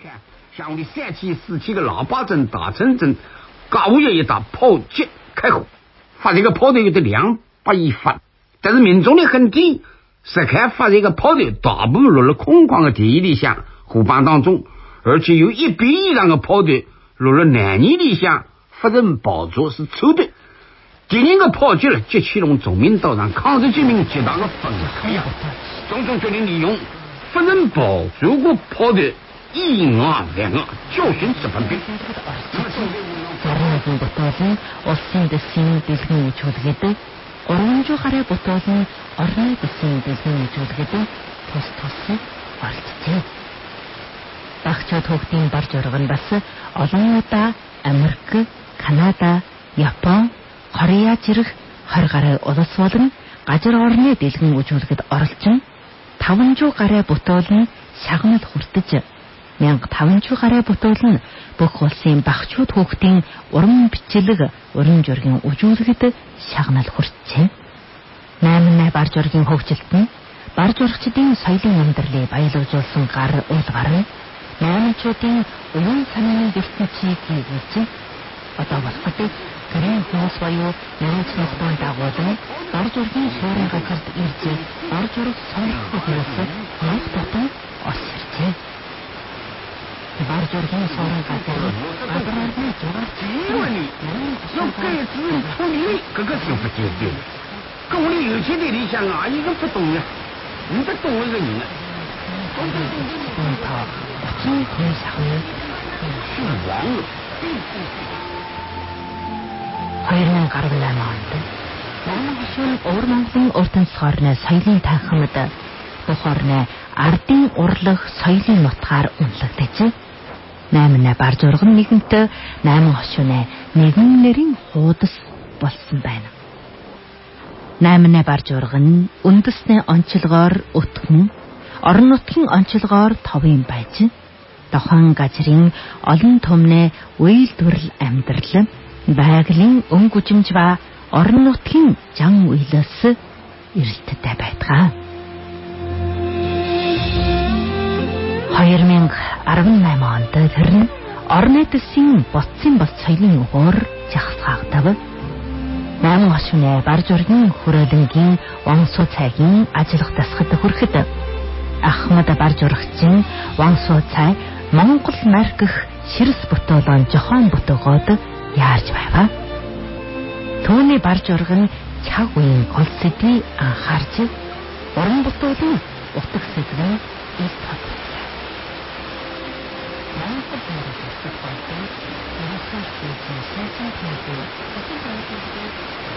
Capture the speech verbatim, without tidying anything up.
看，乡里三七四七个喇叭阵、大城镇，高午夜一打炮击开火，发这个炮头有的两百一发，但是民众的很低，是开发这个炮头大部分落了空旷的地里向湖畔当中，而且有一比以上的炮头落了南泥里向，发人爆竹是抽的。第二个炮击了，激起了中民道上抗日居民极大的愤慨呀！中共决定利用发人爆竹个炮头以牙还牙，教训日本兵。 Зарим ботолон улсын дэсийн дэлгэн үжүүлгээд гурван гараа ботолон орны дэсийн дэлгэн үжүүлгээд тус тус оролцжээ. Багчууд хүүхдийн бар журган бас олон удаа Америк, Канада, Япон, Корея зэрэг хорь гаруй улс болон газар орны дэлгэн үжүүлгээд оролцсон таван зуун гаруй ботолон шагнал хүртэж мянга таван зуун гаруй ботолон бүх улсын багчууд хүүхдийн уран бичлэг уран жургийн үжүүлэгт шагнал хүртжээ. Найман бар жургийн хөгжилт нь бар журагчдын соёлын амьдралыг баялуулсан гар уул гарна. Найманчуудын уян санааны ертөнцийг хийж одоо болоход гэрийн хүмүүс боёо нарийнчнуудын дагуулan бар жургийн суурин газарт ирж бар жураг сонирхох хэрэгсээ нэг татан осирчээ. Бар жургийн суурин газар гадраарны жураач 有盖子处理这个是不绝对的，跟我的有些的理想啊，一个不懂呀，你得懂一个人啊。 어떤 공사를 왕 хоёрын гаруй онд Найман хошуун өвөр Монголын урд тансхорны соёлын танхимд тухорны ардын урлаг соёлын нутгаар үнэлэгдэж Найман бар журган нэгэнт Найман хошууны нэгэн нэрийн хуудас болсон байна. Найман бар журган үндэсний онцлогоор өтгөн орон нутгийн онцлогоор товын байж тохон газрын олон түмний үйлдвэрлэл амьдрал байгалийн өнгө үжимж ба орон нутгийн зан үйлээс эрэлттэй байдаг. хоёр мянга арван найман онд тэр нь орны төсвийн боцсон бос соёлын уур жагсаагдав. Найман хошууны бар жургийн хүрээлэнгийн онцоо цайгийн ажиллах дасгад хүрэхэд Ахмад бар журагчин Вансуу цай Монгол маркх ширс ботолон жохон ботогоод яарж байва. Түүний бар жураг нь чаг үеийн концептыг анхаарч уран ботолын утга сэдвээ ил татсан. Монгол маркх ботолын